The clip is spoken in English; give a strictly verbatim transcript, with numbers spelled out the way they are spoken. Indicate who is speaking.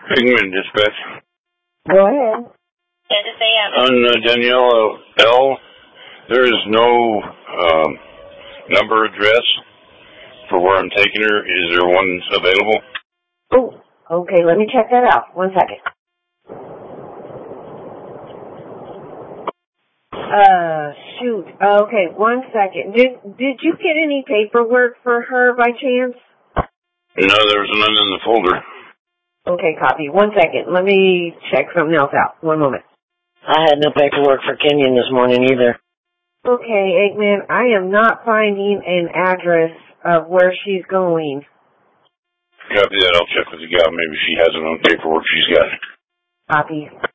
Speaker 1: Pigman Dispatch.
Speaker 2: Go ahead.
Speaker 1: On uh, Danielle L, there is no um, number address for where I'm taking her. Is there one available?
Speaker 2: Oh, okay. Let me check that out. One second. Uh, shoot. Okay, one second. Did Did you get any paperwork for her by chance?
Speaker 1: No, there was none in the folder.
Speaker 2: Okay, copy. One second. Let me check something else out. One moment.
Speaker 3: I had no paperwork for Kenyon this morning either.
Speaker 2: Okay, Eggman, I am not finding an address of where she's going.
Speaker 1: Copy that. I'll check with the gal. Maybe she has it on paperwork she's got.
Speaker 2: Copy.